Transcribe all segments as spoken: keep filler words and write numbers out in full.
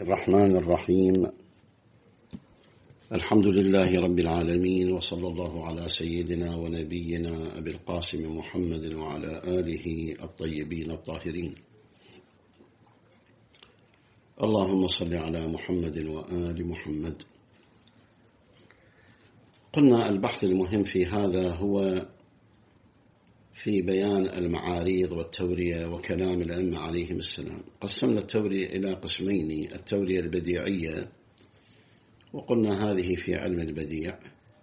الرحمن الرحيم. الحمد لله رب العالمين، وصلى الله على سيدنا ونبينا أبي القاسم محمد وعلى آله الطيبين الطاهرين. اللهم صل على محمد وآل محمد. قلنا البحث المهم في هذا هو في بيان المعاريض والتورية وكلام الأئمة عليهم السلام. قسمنا التورية إلى قسمين: التورية البديعية، وقلنا هذه في علم البديع،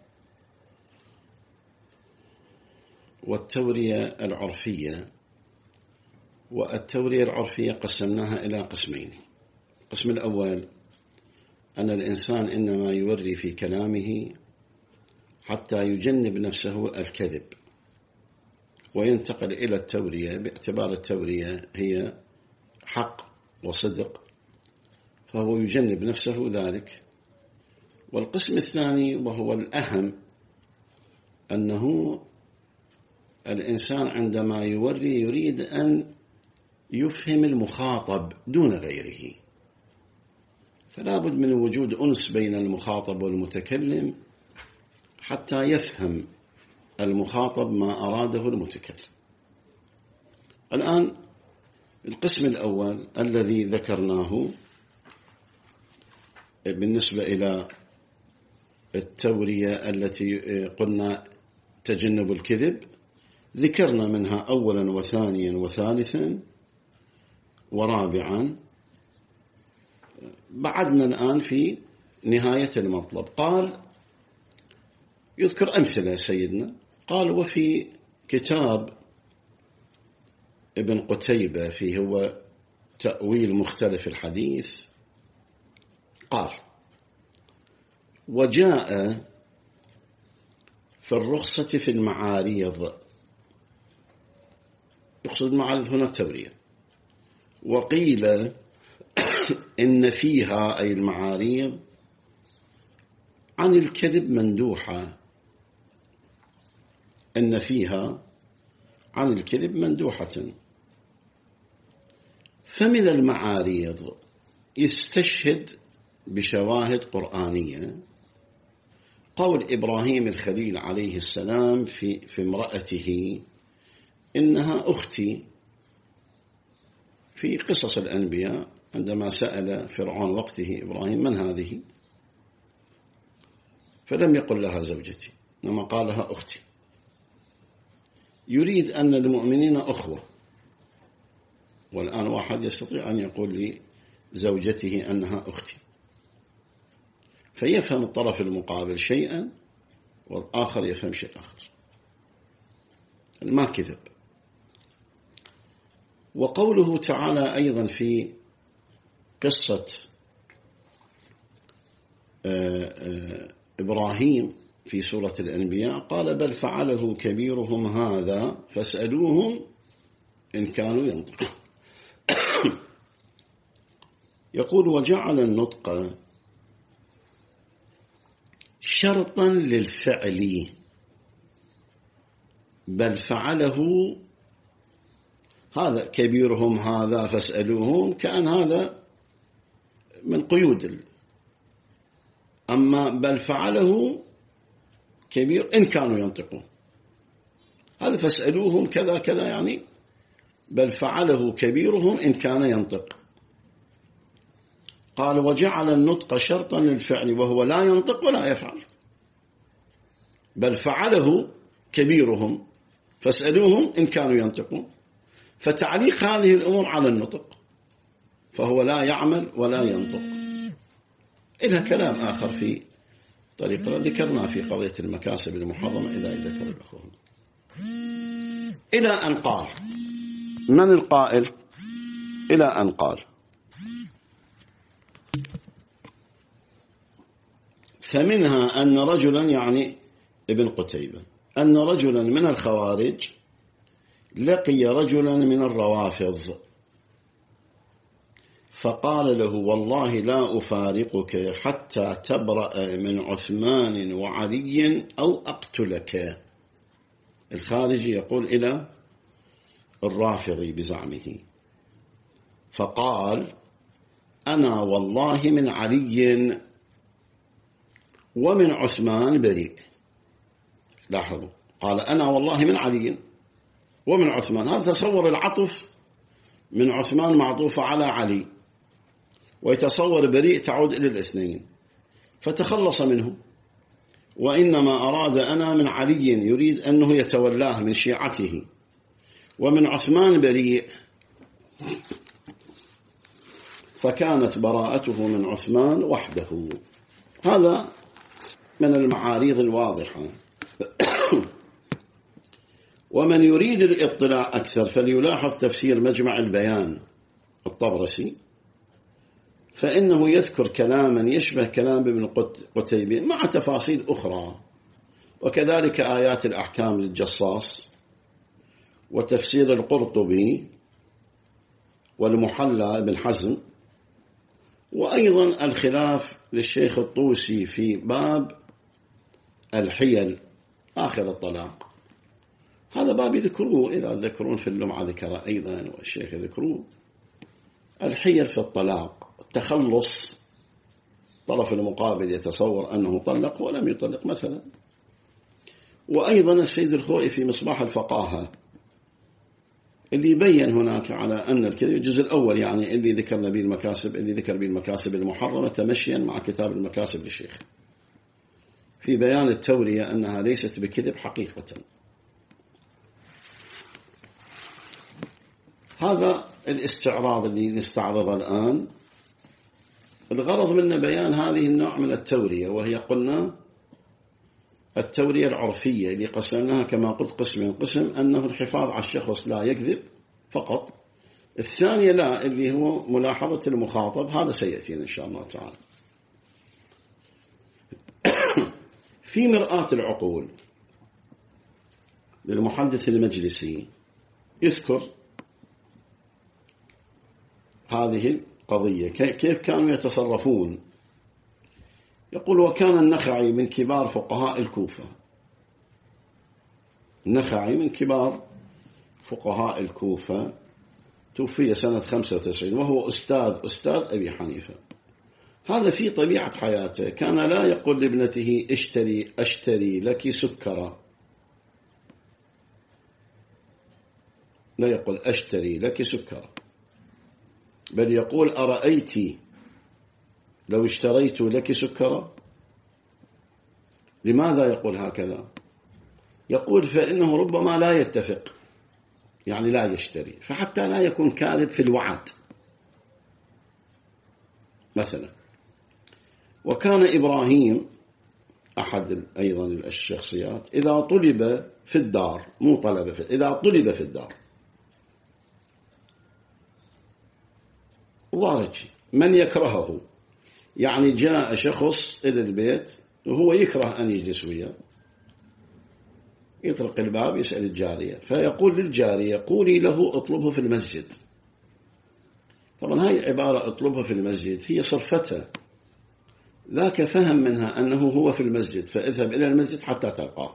والتورية العرفية. والتورية العرفية قسمناها إلى قسمين: القسم الأول أن الإنسان إنما يوري في كلامه حتى يجنب نفسه الكذب، وينتقل إلى التورية باعتبار التورية هي حق وصدق، فهو يجنب نفسه ذلك. والقسم الثاني وهو الأهم أنه الإنسان عندما يوري يريد أن يفهم المخاطب دون غيره، فلا بد من وجود أنس بين المخاطب والمتكلم حتى يفهم المخاطب ما أراده المتكلم. الآن القسم الأول الذي ذكرناه بالنسبة إلى التورية التي قلنا تجنب الكذب، ذكرنا منها أولا وثانيا وثالثا ورابعا. بعدنا الآن في نهاية المطلب. قال يذكر أمثلة سيدنا، قال: وفي كتاب ابن قتيبة فيه هو تأويل مختلف الحديث، قال: وجاء في الرخصة في المعاريض، يقصد المعاريض هنا التورية، وقيل إن فيها أي المعاريض عن الكذب مندوحة، إن فيها عن الكذب مندوحة. فمن المعاريض يستشهد بشواهد قرآنية قول إبراهيم الخليل عليه السلام في, في امرأته: إنها أختي، في قصص الأنبياء عندما سأل فرعون وقته إبراهيم: من هذه؟ فلم يقل لها زوجتي، إنما قال لها أختي. يريد أن المؤمنين أخوة، والآن واحد يستطيع أن يقول لزوجته أنها أختي، فيفهم الطرف المقابل شيئا والآخر يفهم شيء آخر، ما كذب. وقوله تعالى أيضا في قصة إبراهيم في سورة الأنبياء قال: بل فعله كبيرهم هذا فاسألوهم إن كانوا ينطقون. يقول: وجعل النطق شرطا للفعل، بل فعله، هذا كبيرهم هذا فاسألوهم، كأن هذا من قيود، أما بل فعله كبير إن كانوا ينطقون، هذا فاسألوهم كذا كذا، يعني بل فعله كبيرهم إن كان ينطق. قال: وجعل النطق شرطا للفعل وهو لا ينطق ولا يفعل، بل فعله كبيرهم فاسألوهم إن كانوا ينطقون. فتعليق هذه الأمور على النطق، فهو لا يعمل ولا ينطق. إلها كلام آخر في طريقة ذكرنا في قضية المكاسب المحرمة إذا ذكر الأخوة، إلى أن قال: من القائل؟ إلى أن قال: فمنها أن رجلا، يعني ابن قتيبة، أن رجلا من الخوارج لقي رجلا من الروافض فقال له: والله لا أفارقك حتى تبرأ من عثمان وعلي أو أقتلك. الخارجي يقول إلى الرافضي بزعمه، فقال: أنا والله من علي ومن عثمان بريء. لاحظوا، قال أنا والله من علي ومن عثمان، هذا تصور العطف من عثمان معطوفة على علي، ويتصور بريء تعود إلى الاثنين، فتخلص منه. وإنما أراد أنا من علي، يريد أنه يتولاه من شيعته، ومن عثمان بريء، فكانت براءته من عثمان وحده. هذا من المعاريض الواضحة. ومن يريد الاطلاع أكثر فليلاحظ تفسير مجمع البيان الطبرسي، فإنه يذكر كلاما يشبه كلام ابن قتيبة مع تفاصيل أخرى، وكذلك آيات الأحكام للجصاص، وتفسير القرطبي والمحلى ابن حزم، وأيضا الخلاف للشيخ الطوسي في باب الحيل آخر الطلاق. هذا باب يذكروه، إذا ذكرون في اللمعة ذكر أيضا، والشيخ يذكروه الحيل في الطلاق، التخلص، طرف المقابل يتصور أنه طلق ولم يطلق مثلا. وأيضا السيد الخوئي في مصباح الفقاهة اللي يبين هناك على أن الكذب الجزء الأول، يعني اللي ذكرنا به المكاسب، اللي ذكر به المكاسب المحرمة تمشيا مع كتاب المكاسب للشيخ، في بيان التورية أنها ليست بكذب حقيقة. هذا الاستعراض اللي نستعرضه الآن، الغرض منه بيان هذه النوع من التورية، وهي قلنا التورية العرفية اللي قسمناها كما قلت قسمين: قسم أنه الحفاظ على الشخص لا يكذب فقط، الثانية لا اللي هو ملاحظة المخاطب، هذا سيأتينا إن شاء الله تعالى. في مرآة العقول للمحدث المجلسي يذكر هذه القضية كيف كانوا يتصرفون. يقول: وكان النخعي من كبار فقهاء الكوفة، النخعي من كبار فقهاء الكوفة، توفي سنة خمسة وتسعين، وهو أستاذ أستاذ أبي حنيفة. هذا في طبيعة حياته كان لا يقول لابنته اشتري أشتري لك سكرا، لا يقول أشتري لك سكرا، بل يقول أرأيت لو اشتريت لك سكرا. لماذا يقول هكذا؟ يقول فإنه ربما لا يتفق، يعني لا يشتري، فحتى لا يكون كاذب في الوعد مثلا. وكان إبراهيم أحد أيضا الشخصيات إذا طلب في الدار، مو طلب في، إذا طلب في الدار ضارج من يكرهه، يعني جاء شخص إلى البيت وهو يكره أن يجلس وياه، يطرق الباب يسأل الجارية، فيقول للجارية قولي له اطلبه في المسجد. طبعا هاي العبارة اطلبه في المسجد هي صرفتها، ذاك فهم منها أنه هو في المسجد فاذهب إلى المسجد حتى تلقاه،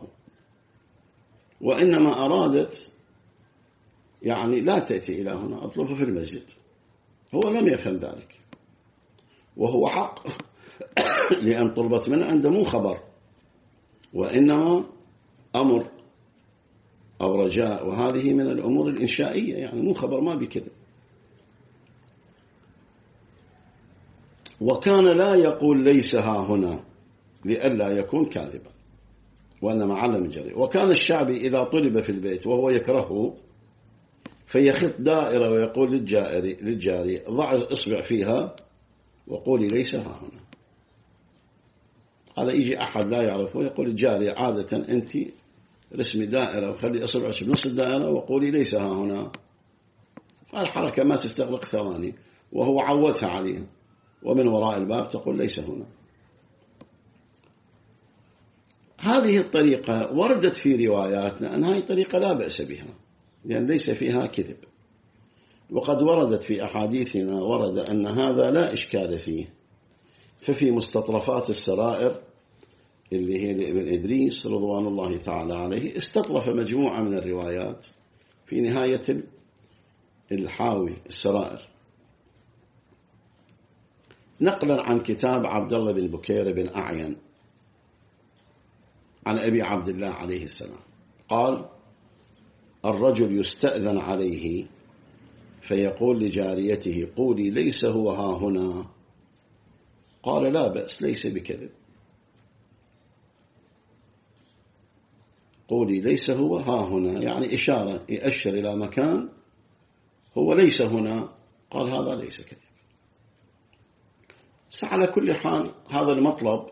وإنما أرادت يعني لا تأتي إلى هنا، اطلبه في المسجد. هو لم يفهم ذلك، وهو حق لأن طلبت منه عنده مو خبر، وإنما أمر أو رجاء، وهذه من الأمور الإنشائية، يعني مو خبر ما بكذا. وكان لا يقول ليس ها هنا لئلا يكون كاذبا، وإنما علم الجري. وكان الشعبي إذا طلب في البيت وهو يكرهه فيخط دائرة ويقول للجاري للجاري ضع إصبع فيها وقولي ليس ها هنا. هذا يجي أحد لا يعرفه يقول الجاري عادة أنت رسمي دائرة وخلي إصبعك بنص الدائرة وقولي ليس ها هنا. الحركة ما تستغرق ثواني، وهو عودها عليها، ومن وراء الباب تقول ليس هنا. هذه الطريقة وردت في رواياتنا أن هذه طريقة لا بأس بها، لأن ليس فيها كذب. وقد وردت في أحاديثنا ورد أن هذا لا إشكال فيه. ففي مستطرفات السرائر اللي هي لابن إدريس رضوان الله تعالى عليه استطرف مجموعة من الروايات في نهاية الحاوي السرائر، نقلا عن كتاب عبد الله بن بكير بن أعين عن أبي عبد الله عليه السلام قال: الرجل يستأذن عليه فيقول لجاريته: قولي ليس هو ها هنا. قال: لا بأس، ليس بكذب. قولي ليس هو ها هنا، يعني إشارة يأشر إلى مكان هو ليس هنا. قال: هذا ليس كذب. على كل حال هذا المطلب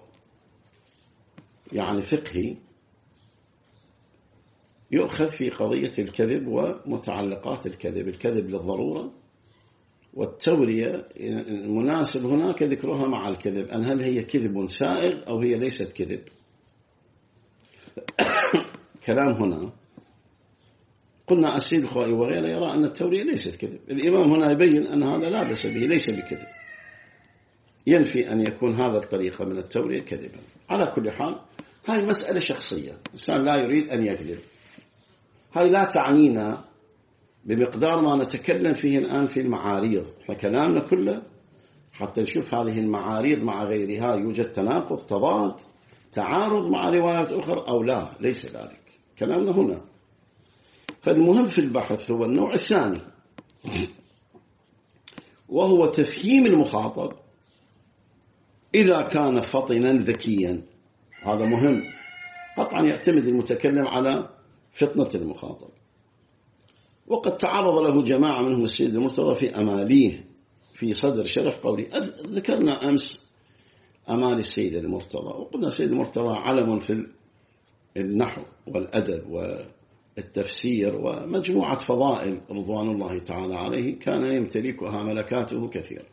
يعني فقهي يؤخذ في قضية الكذب ومتعلقات الكذب. الكذب للضرورة، والتورية المناسب هناك ذكرها مع الكذب، أن هل هي كذب سائغ أو هي ليست كذب. كلام هنا قلنا السيد الخوئي وغيره يرى أن التورية ليست كذب. الإمام هنا يبين أن هذا لا بأس به، ليس بكذب، ينفي أن يكون هذا الطريقة من التورية كذبا. على كل حال هاي مسألة شخصية، الإنسان لا يريد أن يكذب، هاي لا تعنينا بمقدار ما نتكلم فيه الآن في المعاريض. فكلامنا كله حتى نشوف هذه المعاريض مع غيرها يوجد تناقض، تضاد، تعارض مع روايات أخرى أو لا، ليس ذلك كلامنا هنا. فالمهم في البحث هو النوع الثاني، وهو تفهيم المخاطب إذا كان فطنا ذكيا. هذا مهم، قطعا يعتمد المتكلم على فطنة المخاطب. وقد تعرض له جماعة منهم السيد المرتضى في أماليه في صدر شرح قولي. ذكرنا أمس أمال السيد المرتضى، وقلنا السيد المرتضى علم في النحو والأدب والتفسير ومجموعة فضائل رضوان الله تعالى عليه كان يمتلكها ملكاته كثيرة.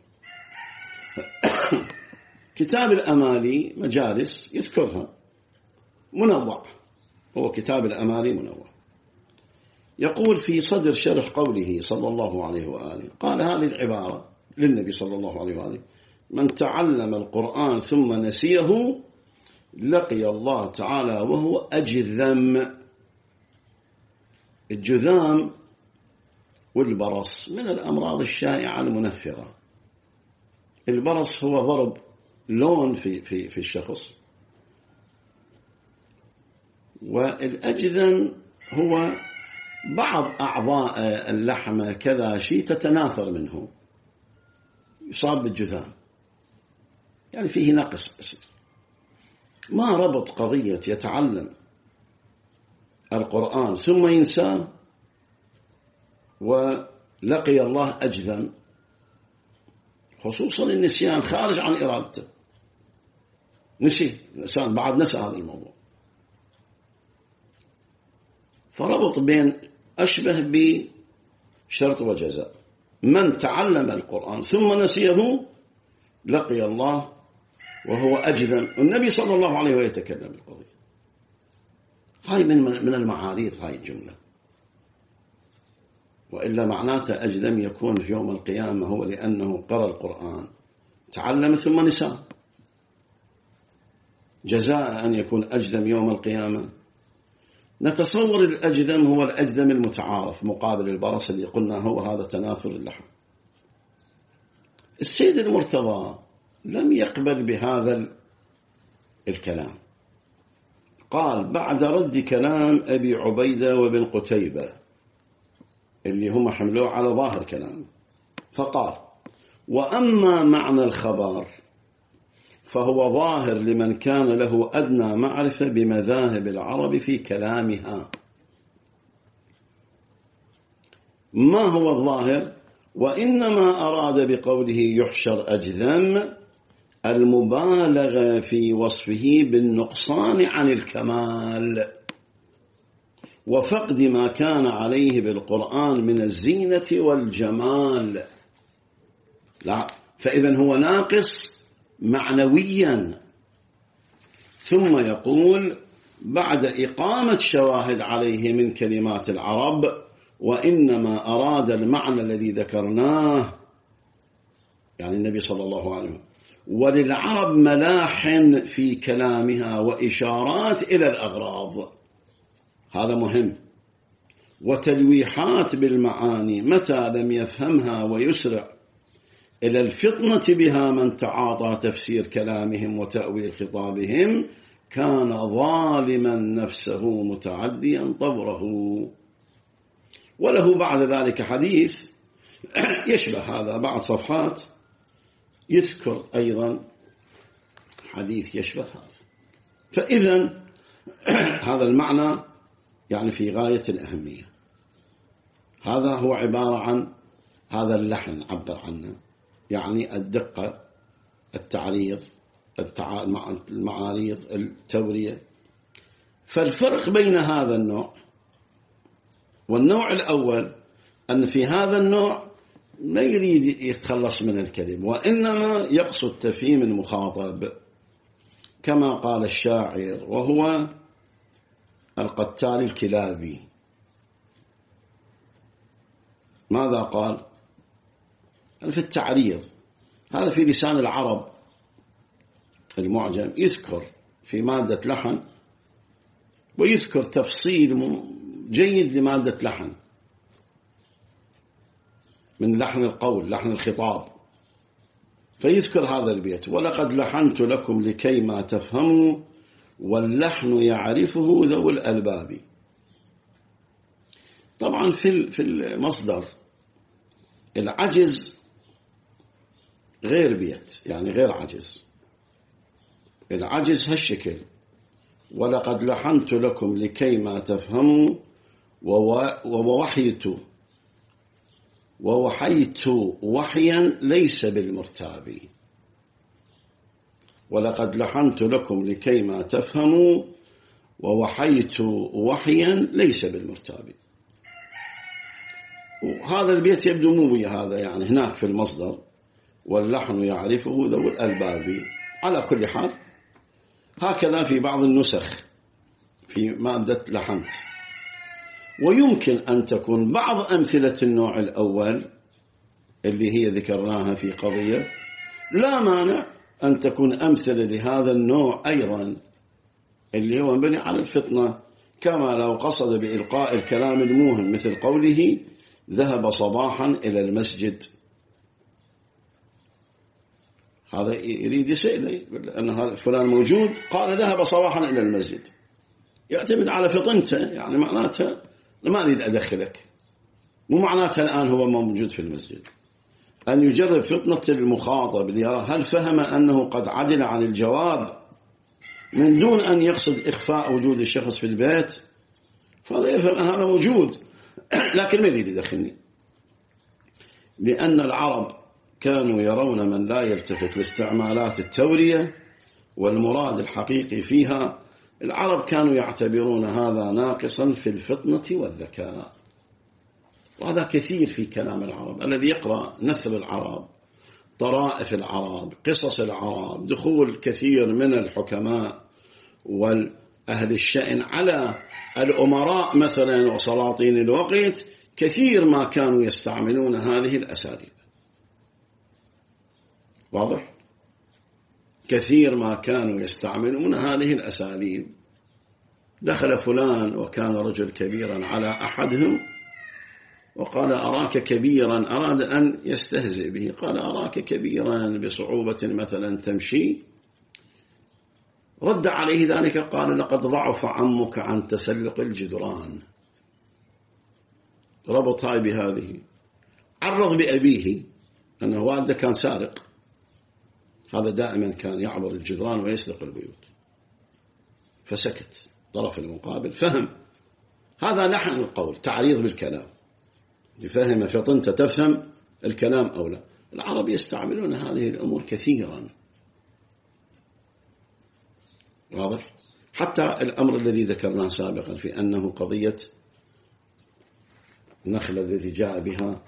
كتاب الأمالي مجالس يذكرها منوع، هو كتاب الأمالي منوع. يقول في صدر شرح قوله صلى الله عليه وآله، قال هذه العبارة للنبي صلى الله عليه وآله: من تعلم القرآن ثم نسيه لقي الله تعالى وهو أجذم. الجذام والبرص من الأمراض الشائعة المنفرة. البرص هو ضرب لون في في في الشخص، والأجذم هو بعض أعضاء اللحم كذا شيء تتناثر منه، يصاب بالجذام، يعني فيه نقص يصير. ما ربط قضية يتعلم القرآن ثم ينساه ولقي الله أجذم، خصوصا النسيان خارج عن إرادته، نسي الإنسان بعد نسى هذا الموضوع. فربط بين أشبه بشرط وجزاء. من تعلم القرآن ثم نسيه لقي الله وهو أجذم. النبي صلى الله عليه وسلم يتكلم القضية. هاي من من المعاريض هاي الجملة، وإلا معناته أجذم يكون في يوم القيامة هو لأنه قرأ القرآن تعلم ثم نسى، جزاء أن يكون أجذم يوم القيامة. نتصور الأجذم هو الأجذم المتعارف مقابل البرص اللي قلنا هو هذا تناثر اللحم. السيد المرتضى لم يقبل بهذا الكلام، قال بعد رد كلام أبي عبيدة وابن قتيبة اللي هم حملوه على ظاهر كلامه، فقال: وأما معنى الخبر فهو ظاهر لمن كان له أدنى معرفة بمذاهب العرب في كلامها. ما هو الظاهر؟ وإنما أراد بقوله يحشر أجذم المبالغة في وصفه بالنقصان عن الكمال وفقد ما كان عليه بالقرآن من الزينة والجمال. لا، فإذن هو ناقص معنويا. ثم يقول بعد إقامة شواهد عليه من كلمات العرب: وإنما أراد المعنى الذي ذكرناه، يعني النبي صلى الله عليه وسلم، وللعرب ملاحن في كلامها وإشارات إلى الأغراض، هذا مهم، وتلويحات بالمعاني متى لم يفهمها ويسرع إلى الفطنة بها من تعاطى تفسير كلامهم وتأويل خطابهم كان ظالما نفسه متعديا طبره. وله بعد ذلك حديث يشبه هذا، بعد صفحات يذكر أيضا حديث يشبه هذا. فإذا هذا المعنى يعني في غاية الأهمية. هذا هو عبارة عن هذا اللحن عبر عنه، يعني الدقة، التعريض، المعاريض، التورية. فالفرق بين هذا النوع والنوع الأول أن في هذا النوع لا يريد يتخلص من الكذب، وإنما يقصد تفهيم المخاطب كما قال الشاعر الشاعر وهو القتال الكلابي. ماذا قال؟ في التعريض، هذا في لسان العرب المعجم، يذكر في مادة لحن ويذكر تفصيل جيد لمادة لحن من لحن القول، لحن الخطاب. فيذكر هذا البيت: ولقد لحنت لكم لكي ما تفهموا واللحن يعرفه ذو الألباب. طبعا في المصدر العجز غير بيت، يعني غير عجز. العجز هالشكل: ولقد لحنت لكم لكي ما تفهموا ووحيت ووحيت وحيا ليس بالمرتاب. ولقد لحنت لكم لكي ما تفهموا ووحيت وحيا ليس بالمرتاب. وهذا البيت يبدو مو بي هذا، يعني هناك في المصدر واللحن يعرفه ذو الألباب. على كل حال هكذا في بعض النسخ في مادة لحنت. ويمكن أن تكون بعض أمثلة النوع الأول اللي هي ذكرناها في قضية، لا مانع أن تكون أمثلة لهذا النوع أيضا اللي هو مبني على الفطنة، كما لو قصد بإلقاء الكلام الموهم مثل قوله ذهب صباحا إلى المسجد. هذا يريد يسأل أن هذا فلان موجود، قال ذهب صباحا إلى المسجد، يعتمد على فطنته، يعني معناته ما أريد أدخلك، مو معناته الآن هو موجود في المسجد. أن يجرب فطنة المخاطب ليرى هل فهم أنه قد عدل عن الجواب من دون أن يقصد إخفاء وجود الشخص في البيت، فهذا يفهم أن هذا موجود لكن ما يريد يدخلني. لأن العرب كانوا يرون من لا يلتفت لاستعمالات التورية والمراد الحقيقي فيها، العرب كانوا يعتبرون هذا ناقصا في الفطنة والذكاء. وهذا كثير في كلام العرب، الذي يقرأ نثر العرب، طرائف العرب، قصص العرب، دخول كثير من الحكماء والأهل الشأن على الأمراء مثلا وسلاطين الوقت، كثير ما كانوا يستعملون هذه الأساليب. واضح؟ كثير ما كانوا يستعملون هذه الأساليب. دخل فلان وكان رجل كبيرا على أحدهم وقال أراك كبيرا، أراد أن يستهزئ به، قال أراك كبيرا بصعوبة مثلا تمشي. رد عليه ذلك قال لقد ضعف عمك عن تسلق الجدران. ربط هاي بهذه، عرض بأبيه أنه والده كان سارق، هذا دائما كان يعبر الجدران ويسرق البيوت، فسكت. طرف المقابل فهم، هذا لحن القول، تعريض بالكلام، يفهم فطنت تفهم الكلام أو لا. العرب يستعملون هذه الأمور كثيرا. واضح؟ حتى الأمر الذي ذكرناه سابقا في أنه قضية النخلة الذي جاء بها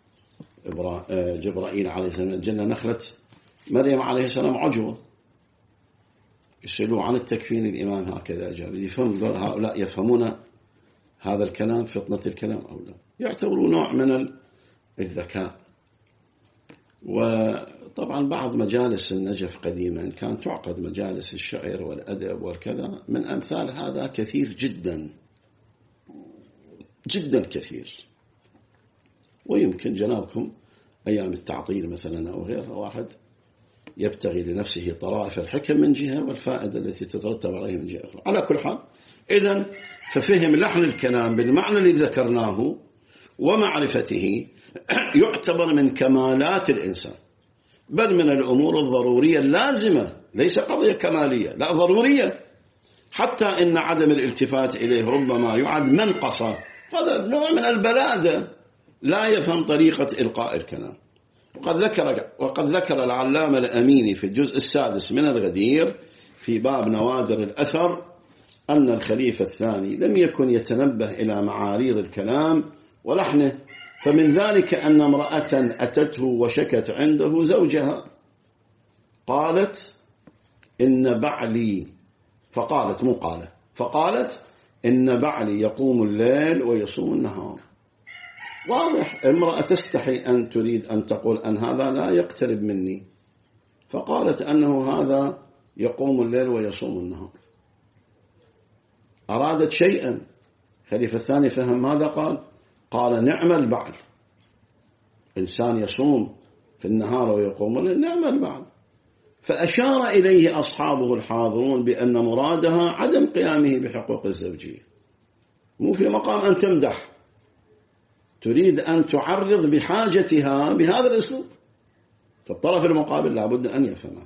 جبرائيل عليه السلام الجنة، نخلة مريم عليه السلام عجوة، يسألوا عن التكفين، الإمام هكذا أجاب. يفهم هؤلاء يفهمون هذا الكلام فطنة الكلام أو لا، يعتبروا نوع من الذكاء. وطبعا بعض مجالس النجف قديما كانت تعقد مجالس الشعر والأدب والكذا، من أمثال هذا كثير جدا جدا كثير. ويمكن جنابكم أيام التعطيل مثلا أو غيرها، واحد يبتغي لنفسه طرائف الحكم من جهة والفائدة التي تترتب عليه من جهة أخرى. على كل حال، إذن ففهم لحن الكلام بالمعنى الذي ذكرناه ومعرفته يعتبر من كمالات الإنسان، بل من الأمور الضرورية اللازمة، ليس قضية كمالية، لا ضرورية، حتى إن عدم الالتفات إليه ربما يعد منقصة. هذا نوع من البلادة، لا يفهم طريقة إلقاء الكلام. وقد ذكر وقد ذكر العلامة الأميني في الجزء السادس من الغدير في باب نوادر الأثر أن الخليفة الثاني لم يكن يتنبه إلى معاريض الكلام ولحنه، فمن ذلك أن امرأة أتته وشكت عنده زوجها، قالت إن بعلي، فقالت مو قالت فقالت إن بعلي يقوم الليل ويصوم النهار. واضح، امرأة تستحي أن تريد أن تقول أن هذا لا يقترب مني، فقالت أنه هذا يقوم الليل ويصوم النهار. أرادت شيئا. خليفة الثاني فهم ماذا قال؟ قال نعم البعل، إنسان يصوم في النهار ويقوم الليل، نعم البعل. فأشار إليه أصحابه الحاضرون بأن مرادها عدم قيامه بحقوق الزوجية. مو في مقام أن تمدح، تريد أن تعرض بحاجتها بهذا الأسلوب، فالطرف المقابل لابد أن يفهمها.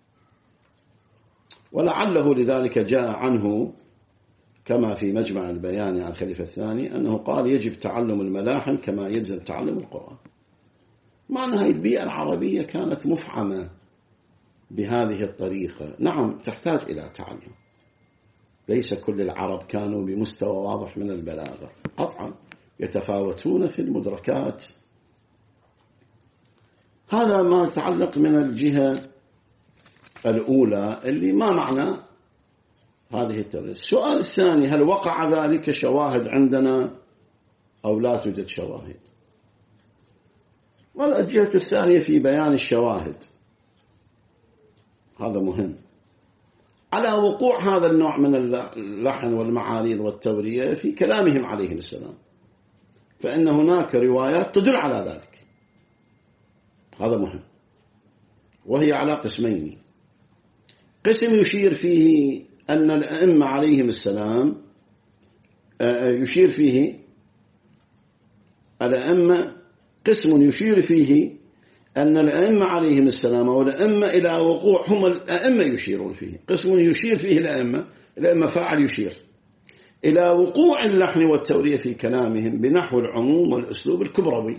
ولعله لذلك جاء عنه كما في مجمع البيان عن الخليفة الثاني أنه قال يجب تعلم الملاحن كما يلزم تعلم القرآن. معنى هذه البيئة العربية كانت مفعمة بهذه الطريقة. نعم تحتاج إلى تعلم، ليس كل العرب كانوا بمستوى واضح من البلاغة، قطعا يتفاوتون في المدركات. هذا ما يتعلق من الجهة الأولى اللي ما معنى هذه التورية. السؤال الثاني، هل وقع ذلك شواهد عندنا أو لا توجد شواهد؟ والجهة الثانية في بيان الشواهد، هذا مهم على وقوع هذا النوع من اللحن والمعاريض والتورية في كلامهم عليهم السلام، فإن هناك روايات تدل على ذلك، هذا مهم. وهي على قسمين: قسم يشير فيه أن الأئمة عليهم السلام يشير فيه الأئمة قسم يشير فيه أن الأئمة عليهم السلام والأئمة إلى وقوع، هم الأئمة يشيرون فيه، قسم يشير فيه الأئمة الأئمة فاعل يشير إلى وقوع اللحن والتورية في كلامهم بنحو العموم والأسلوب الكبروي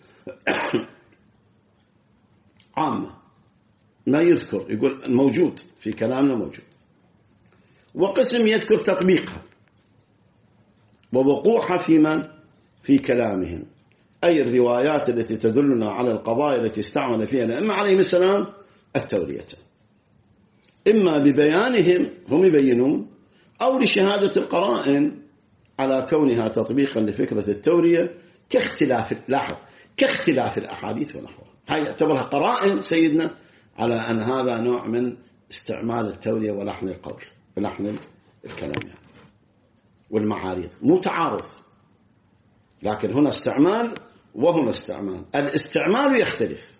عامة، ما يذكر يقول موجود في كلامنا موجود. وقسم يذكر تطبيقها ووقوعها في من؟ في كلامهم، أي الروايات التي تدلنا على القضايا التي استعمل فيها الأئمة عليهم السلام التورية، إما ببيانهم هم يبينون، أو لشهادة القرائن على كونها تطبيقا لفكرة التورية كاختلاف، لاحظ، كاختلاف الأحاديث ونحوها. هاي يعتبرها قرائن سيدنا على أن هذا نوع من استعمال التورية ولحن القول ولحن الكلام يعني والمعاريض، مو تعارض، لكن هنا استعمال وهنا استعمال، الاستعمال يختلف.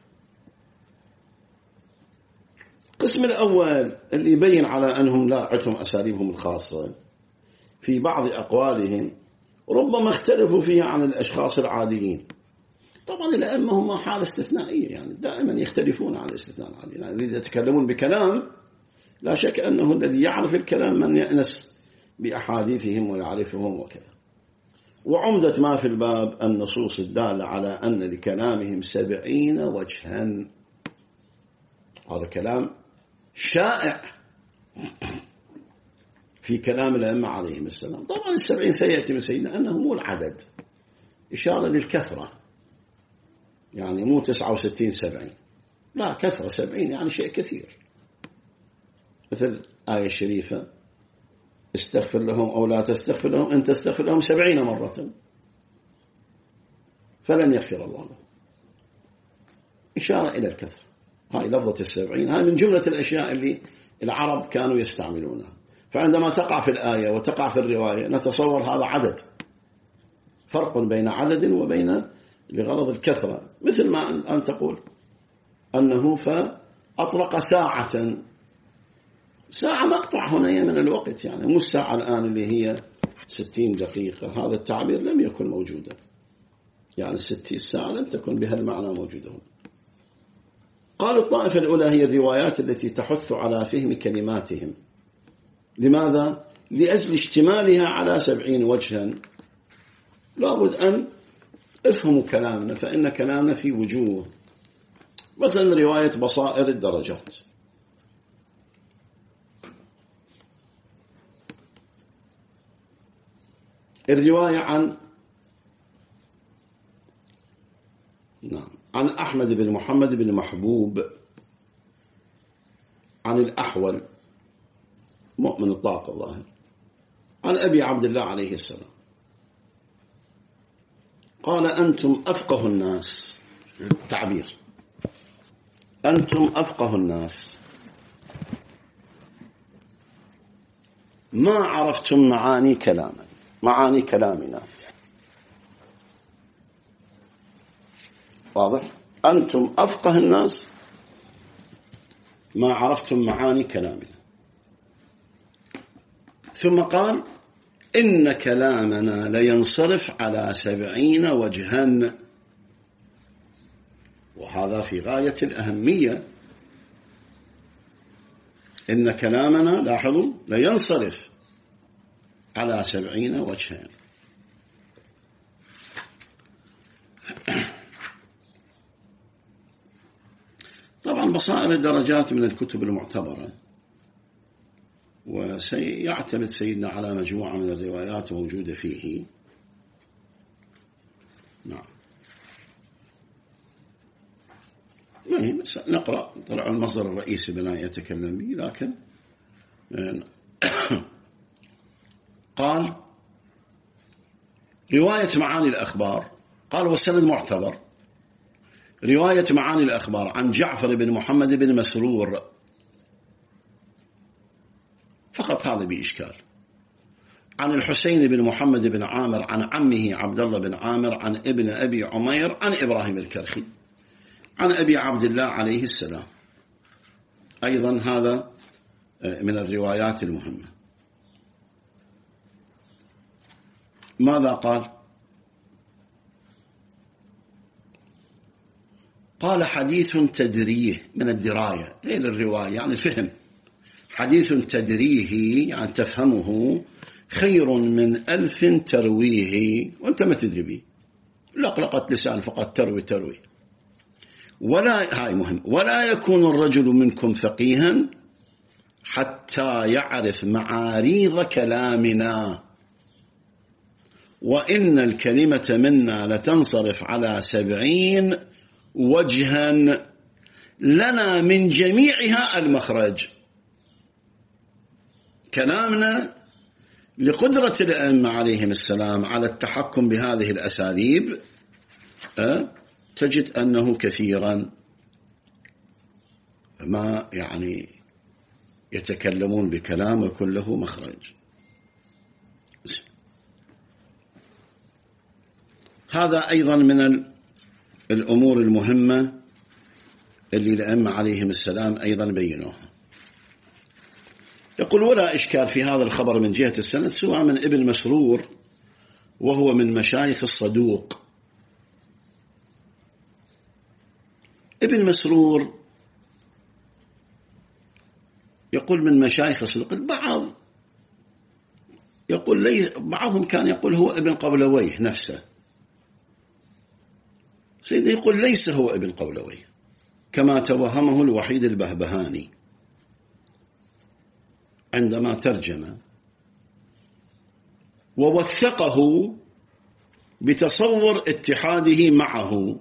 القسم الأول اللي يبين على أنهم لا عندهم أساليبهم الخاصة، في بعض أقوالهم ربما اختلفوا فيها عن الأشخاص العاديين. طبعا الأئمة هم حالة استثنائية، يعني دائما يختلفون عن الاستثناء العادي، يعني إذا يتكلمون بكلام لا شك أنه الذي يعرف الكلام من يأنس بأحاديثهم ويعرفهم وكذا. وعمدة ما في الباب النصوص الدالة على أن لكلامهم سبعين وجها، هذا كلام شائع في كلام الأئمة عليهم السلام. طبعا السبعين سيأتي من سيدنا أنه مو العدد، إشارة للكثرة، يعني مو تسعة وستين سبعين، لا كثرة سبعين يعني شيء كثير. مثل آية الشريفة استغفر لهم أو لا تستغفر لهم إن تستغفر لهم سبعين مرة فلن يغفر الله لهم، إشارة إلى الكثرة. هاي لفظة السبعين هاي من جملة الأشياء اللي العرب كانوا يستعملونها، فعندما تقع في الآية وتقع في الرواية نتصور هذا عدد، فرق بين عدد وبين لغرض الكثرة، مثل ما أن تقول أنه فأطلق ساعة، ساعة مقطع هنا من الوقت، يعني مو الساعة الآن اللي هي ستين دقيقة، هذا التعبير لم يكن موجودا، يعني الستين ساعة لم تكن بهالمعنى موجودة هنا. قالوا الطائفة الأولى هي الروايات التي تحث على فهم كلماتهم. لماذا؟ لأجل اشتمالها على سبعين وجها. لابد أن افهموا كلامنا، فإن كلامنا في وجوه. مثلا رواية بصائر الدرجات، الرواية عن نعم عن أحمد بن محمد بن محبوب عن الأحول مؤمن الطاق الظاهر عن أبي عبد الله عليه السلام قال: أنتم أفقه الناس. التعبير أنتم أفقه الناس ما عرفتم معاني كلامنا معاني كلامنا. واضح؟ أنتم أفقه الناس ما عرفتم معاني كلامنا. ثم قال: إن كلامنا لينصرف على سبعين وجها. وهذا في غاية الأهمية. إن كلامنا، لاحظوا، لينصرف على سبعين وجها. طبعا بصائر الدرجات من الكتب المعتبرة، وسيعتمد سيدنا على مجموعة من الروايات موجودة فيه. نعم، نقرأ طلع المصدر الرئيسي بنا يتكلم به، لكن قال: رواية معاني الأخبار، قال والسند معتبر. رواية معاني الأخبار عن جعفر بن محمد بن مسرور فقط، هذا بإشكال. عن الحسين بن محمد بن عامر عن عمه عبد الله بن عامر عن ابن أبي عمير عن إبراهيم الكرخي عن أبي عبد الله عليه السلام. أيضا هذا من الروايات المهمة. ماذا قال؟ قال: حديث تدريه، من الدراية غير الرواية، يعني الفهم. حديث تدريه يعني تفهمه خير من ألف ترويه وأنت ما تدري به. لقلقة لسان فقط تروي تروي. ولا هاي مهم. ولا يكون الرجل منكم فقيها حتى يعرف معاريض كلامنا، وإن الكلمة منا لتنصرف على سبعين وجها لنا من جميعها المخرج. كلامنا لقدرة الأئمة عليهم السلام على التحكم بهذه الأساليب أه؟ تجد أنه كثيرا ما يعني يتكلمون بكلام ويكون له مخرج. هذا أيضا من الأمور المهمة اللي الأئمة عليهم السلام أيضا بينوها. يقول: ولا إشكال في هذا الخبر من جهة السند سواء من ابن مسرور وهو من مشايخ الصدوق. ابن مسرور يقول من مشايخ الصدوق. البعض يقول لي بعضهم كان يقول هو ابن قولويه نفسه. سيدي يقول ليس هو ابن قولويه كما توهمه الوحيد البهبهاني عندما ترجم، ووثقه بتصور اتحاده معه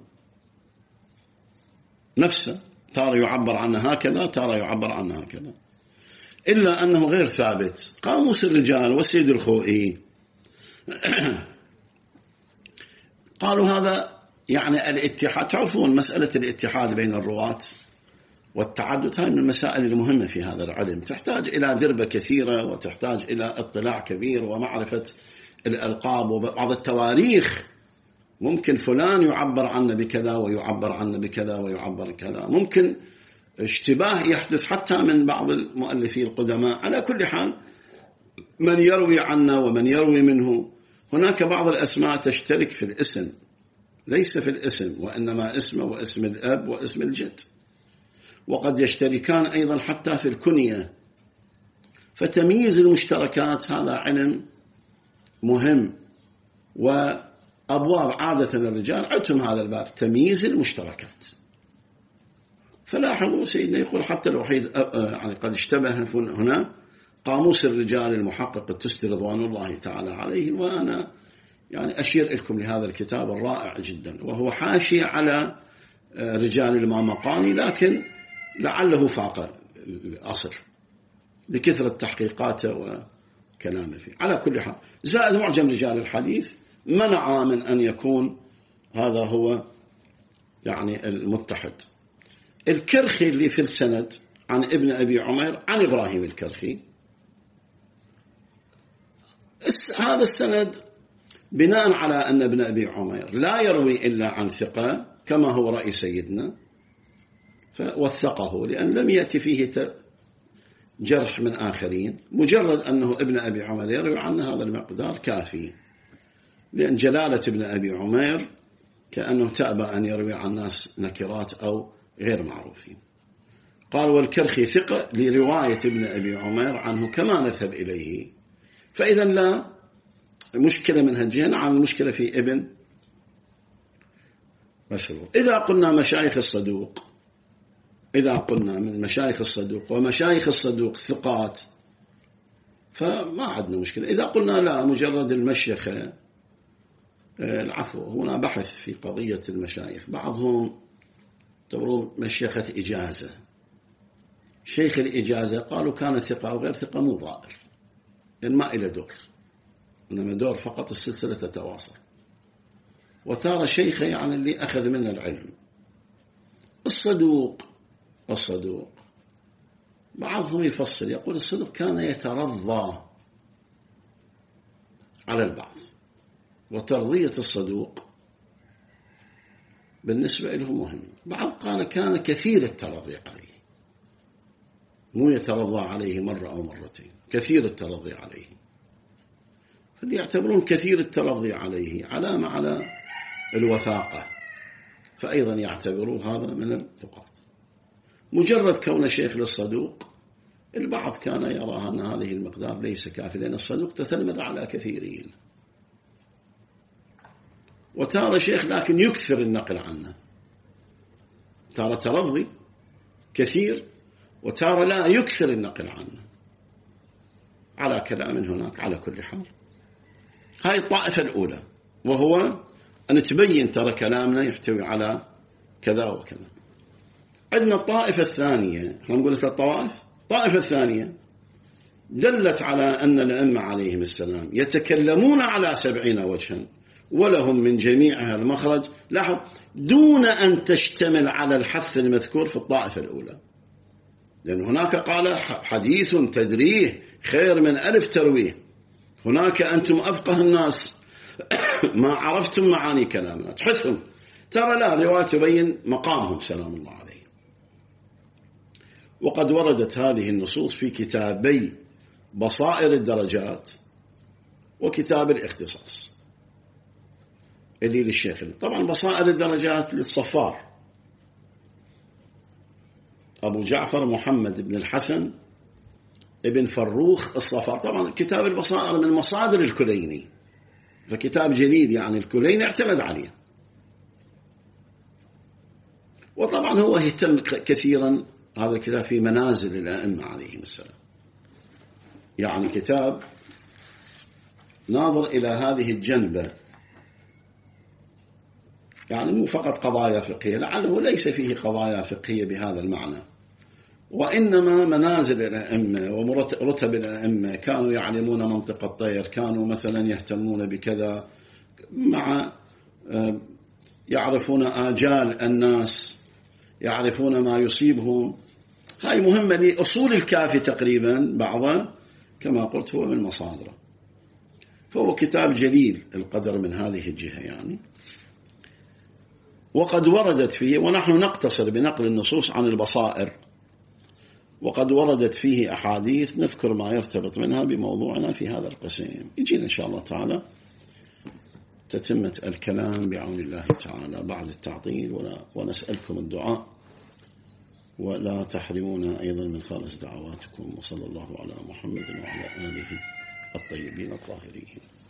نفسه. ترى يعبر عنه هكذا، ترى يعبر عنه هكذا، إلا أنه غير ثابت. قاموس الرجال والسيد الخوئي قالوا هذا يعني الاتحاد. تعرفون مسألة الاتحاد بين الرواة والتعدد هاي من المسائل المهمة في هذا العلم، تحتاج إلى دربة كثيرة وتحتاج إلى اطلاع كبير ومعرفة الألقاب وبعض التواريخ ممكن فلان يعبر عنه بكذا ويعبر عنه بكذا ويعبر كذا، ممكن اشتباه يحدث حتى من بعض المؤلفين القدماء. على كل حال من يروي عنا ومن يروي منه، هناك بعض الأسماء تشترك في الاسم، ليس في الاسم، وإنما اسمه واسم الأب واسم الجد، وقد يشتركان أيضا حتى في الكنية. فتمييز المشتركات هذا علم مهم، وأبواب عادة الرجال عدتم هذا الباب، تمييز المشتركات. فلاحظوا سيدنا يقول حتى الوحيد يعني قد اشتبه هنا قاموس الرجال المحقق التستي رضوان الله تعالى عليه، وأنا يعني أشير لكم لهذا الكتاب الرائع جدا، وهو حاشية على رجال المامقاني، لكن لعله فاق الأصل لكثرة تحقيقاته وكلامه فيه. على كل حال زائد معجم رجال الحديث منع من أن يكون هذا هو يعني المتحد. الكرخي اللي في السند عن ابن أبي عمير عن إبراهيم الكرخي، هذا السند بناء على أن ابن أبي عمير لا يروي إلا عن ثقة كما هو رأي سيدنا فوثقه، لأن لم يأتي فيه جرح من آخرين، مجرد أنه ابن أبي عمير يروي عنه هذا المقدار كافي، لأن جلالة ابن أبي عمير كأنه تأبى أن يروي عن ناس نكرات أو غير معروفين. قال والكرخي ثقة لرواية ابن أبي عمير عنه كما نسب إليه، فإذا لا مشكلة من هالجهة عن المشكلة في ابن مسروق. إذا قلنا مشايخ الصدوق، إذا قلنا من مشايخ الصدوق ومشايخ الصدوق ثقات فما عندنا مشكلة. إذا قلنا لا مجرد المشيخة، العفو هنا بحث في قضية المشايخ، بعضهم يعتبرون مشيخة إجازة، شيخ الإجازة قالوا كان ثقة أو غير ثقة مو ضائر، لأن ما إلى دور، إنما دور فقط السلسلة تتواصل. وترى شيخه يعني اللي أخذ منه العلم. الصدوق الصدوق بعضهم يفصل يقول الصدوق كان يترضى على البعض، وترضية الصدوق بالنسبة له مهم. بعض قال كان كثير الترضي عليه، مو يترضى عليه مرة أو مرتين، كثير الترضي عليه. فاللي يعتبرون كثير الترضي عليه علامة على الوثاقة، فأيضا يعتبروا هذا من الثقات. مجرد كون شيخ للصدوق البعض كان يرى أن هذه المقدار ليس كافي، لأن الصدوق تتلمذ على كثيرين. وتارى شيخ لكن يكثر النقل عنه، تارى ترضي كثير وتارى لا يكثر النقل عنه، على كلام هناك. على كل حال هاي الطائفة الأولى، وهو أن تبين ترى كلامنا يحتوي على كذا وكذا. عندنا الطائفة الثانية، نقول لك الطوائف. الطائفة الثانية دلت على أن الأئمة عليهم السلام يتكلمون على سبعين وجها ولهم من جميعها المخرج، لاحظ، دون أن تشتمل على الحث المذكور في الطائفة الأولى، لأن هناك قال حديث تدريه خير من ألف ترويه. هناك أنتم أفقه الناس ما عرفتم معاني كلامنا تحثهم، ترى لا، رواية تبين مقامهم سلام الله عليه. وقد وردت هذه النصوص في كتابي بصائر الدرجات وكتاب الاختصاص اللي للشيخ. طبعا بصائر الدرجات للصفار أبو جعفر محمد بن الحسن ابن فروخ الصفار. طبعا كتاب البصائر من مصادر الكليني، فكتاب جليل، يعني الكليني اعتمد عليه. وطبعا هو يهتم كثيرا هذا الكتاب في منازل الأئمة عليهم السلام، يعني كتاب ناظر إلى هذه الجنبة، يعني مو فقط قضايا فقهية، لعله ليس فيه قضايا فقهية بهذا المعنى، وإنما منازل الأئمة ورتب الأئمة، كانوا يعلمون منطق الطير، كانوا مثلا يهتمون بكذا، مع يعرفون آجال الناس، يعرفون ما يصيبهم. هاي مهمة لأصول الكافي تقريبا، بعضها كما قلت هو من مصادره، فهو كتاب جليل القدر من هذه الجهة يعني. وقد وردت فيه، ونحن نقتصر بنقل النصوص عن البصائر، وقد وردت فيه أحاديث نذكر ما يرتبط منها بموضوعنا في هذا القسم. يجينا إن شاء الله تعالى تتمة الكلام بعون الله تعالى بعد التعطيل، ونسألكم الدعاء ولا تحرمونا أيضا من خالص دعواتكم. وصلى الله على محمد وعلى آله الطيبين الطاهرين.